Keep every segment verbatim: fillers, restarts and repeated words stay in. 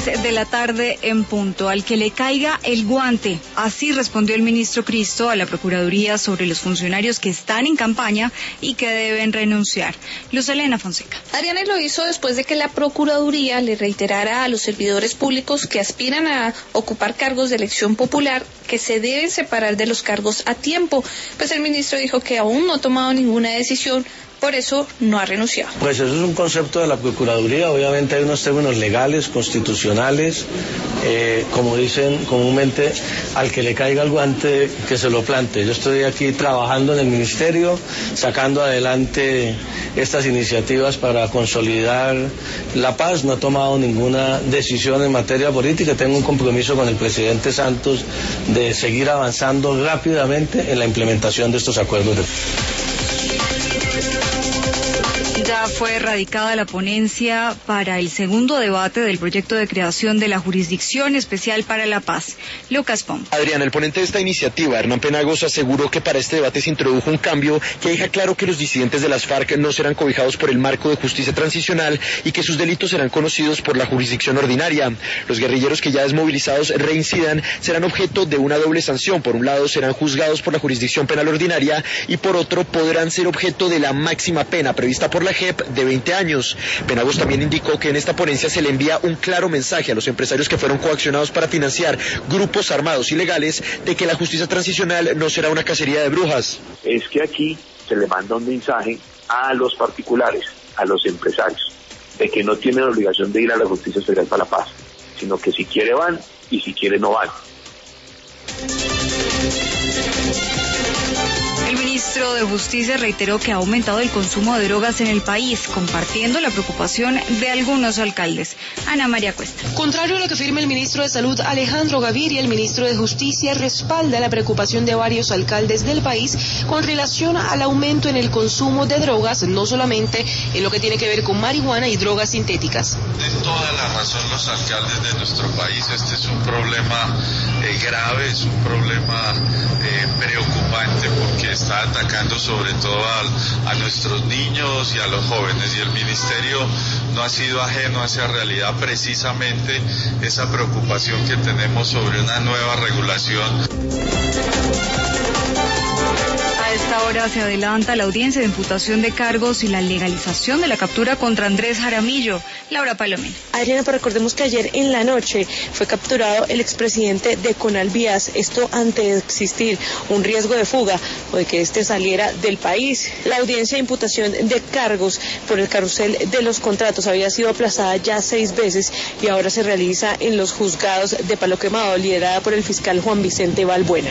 seis de la tarde en punto. Al que le caiga el guante. Así respondió el ministro Cristo a la Procuraduría sobre los funcionarios que están en campaña y que deben renunciar. Luz Elena Fonseca. Adriana lo hizo después de que la Procuraduría le reiterara a los servidores públicos que aspiran a ocupar cargos de elección popular que se deben separar de los cargos a tiempo. Pues el ministro dijo que aún no ha tomado ninguna decisión. Por eso no ha renunciado. Pues eso es un concepto de la Procuraduría, obviamente hay unos términos legales, constitucionales, eh, como dicen comúnmente, al que le caiga el guante que se lo plante. Yo estoy aquí trabajando en el ministerio, sacando adelante estas iniciativas para consolidar la paz. No he tomado ninguna decisión en materia política, tengo un compromiso con el presidente Santos de seguir avanzando rápidamente en la implementación de estos acuerdos de Ya fue radicada la ponencia para el segundo debate del proyecto de creación de la Jurisdicción Especial para la Paz. Lucas Pom. Adriana, el ponente de esta iniciativa, Hernán Penagos, aseguró que para este debate se introdujo un cambio que deja claro que los disidentes de las FARC no serán cobijados por el marco de justicia transicional y que sus delitos serán conocidos por la jurisdicción ordinaria. Los guerrilleros que ya desmovilizados reincidan serán objeto de una doble sanción. Por un lado serán juzgados por la jurisdicción penal ordinaria y por otro podrán ser objeto de la máxima pena prevista por la J E P de veinte años. Penagos también indicó que en esta ponencia se le envía un claro mensaje a los empresarios que fueron coaccionados para financiar grupos armados ilegales de que la justicia transicional no será una cacería de brujas. Es que aquí se le manda un mensaje a los particulares, a los empresarios, de que no tienen obligación de ir a la Justicia Especial para la Paz, sino que si quiere van y si quiere no van. El ministro de Justicia reiteró que ha aumentado el consumo de drogas en el país, compartiendo la preocupación de algunos alcaldes. Ana María Cuesta. Contrario a lo que afirma el ministro de Salud, Alejandro Gaviria, el ministro de Justicia respalda la preocupación de varios alcaldes del país con relación al aumento en el consumo de drogas, no solamente en lo que tiene que ver con marihuana y drogas sintéticas. De toda la razón los alcaldes de nuestro país, este es un problema eh, grave, es un problema eh, preocupante porque está atacando sobre todo a, a nuestros niños y a los jóvenes, y el ministerio no ha sido ajeno a esa realidad, precisamente esa preocupación que tenemos sobre una nueva regulación. A esta hora se adelanta la audiencia de imputación de cargos y la legalización de la captura contra Andrés Jaramillo. Laura Palomino. Adriana, pues recordemos que ayer en la noche fue capturado el expresidente de Conalvías, esto ante de existir un riesgo de fuga o de que este saliera del país. La audiencia de imputación de cargos por el carrusel de los contratos había sido aplazada ya seis veces y ahora se realiza en los juzgados de Palo Quemado, liderada por el fiscal Juan Vicente Balbuena.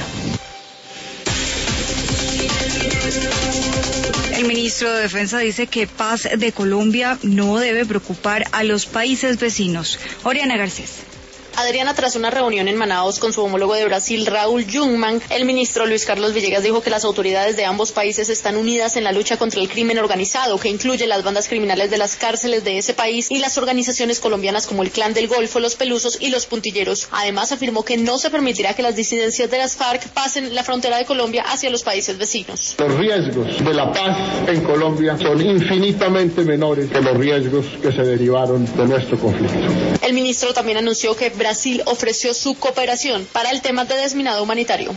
El ministro de Defensa dice que paz de Colombia no debe preocupar a los países vecinos. Oriana Garcés. Adriana, tras una reunión en Manaos con su homólogo de Brasil, Raúl Jungmann, el ministro Luis Carlos Villegas dijo que las autoridades de ambos países están unidas en la lucha contra el crimen organizado, que incluye las bandas criminales de las cárceles de ese país y las organizaciones colombianas como el Clan del Golfo, los Pelusos y los Puntilleros. Además, afirmó que no se permitirá que las disidencias de las FARC pasen la frontera de Colombia hacia los países vecinos. Los riesgos de la paz en Colombia son infinitamente menores que los riesgos que se derivaron de nuestro conflicto. El ministro también anunció que Brasil ofreció su cooperación para el tema de desminado humanitario.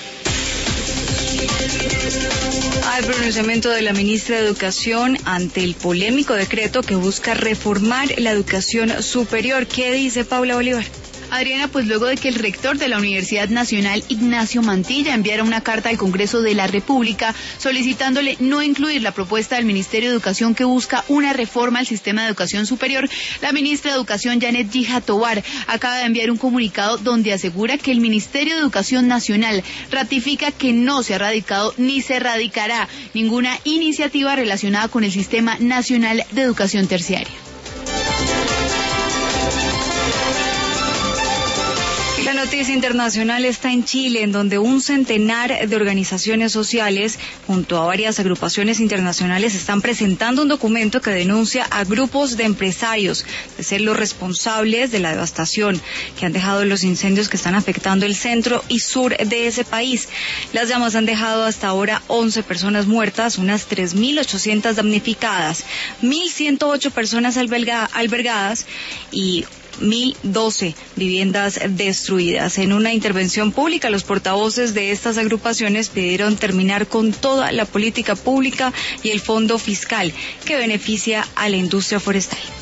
Hay pronunciamiento de la ministra de Educación ante el polémico decreto que busca reformar la educación superior. ¿Qué dice Paula Bolívar? Adriana, pues luego de que el rector de la Universidad Nacional, Ignacio Mantilla, enviara una carta al Congreso de la República solicitándole no incluir la propuesta del Ministerio de Educación que busca una reforma al sistema de educación superior, la ministra de Educación, Janet Gija Tovar, acaba de enviar un comunicado donde asegura que el Ministerio de Educación Nacional ratifica que no se ha radicado ni se radicará ninguna iniciativa relacionada con el Sistema Nacional de Educación Terciaria. La noticia internacional está en Chile, en donde un centenar de organizaciones sociales, junto a varias agrupaciones internacionales, están presentando un documento que denuncia a grupos de empresarios de ser los responsables de la devastación que han dejado los incendios que están afectando el centro y sur de ese país. Las llamas han dejado hasta ahora once personas muertas, unas tres mil ochocientas damnificadas, mil ciento ocho personas alberga- albergadas y mil doce viviendas destruidas. En una intervención pública, los portavoces de estas agrupaciones pidieron terminar con toda la política pública y el fondo fiscal que beneficia a la industria forestal.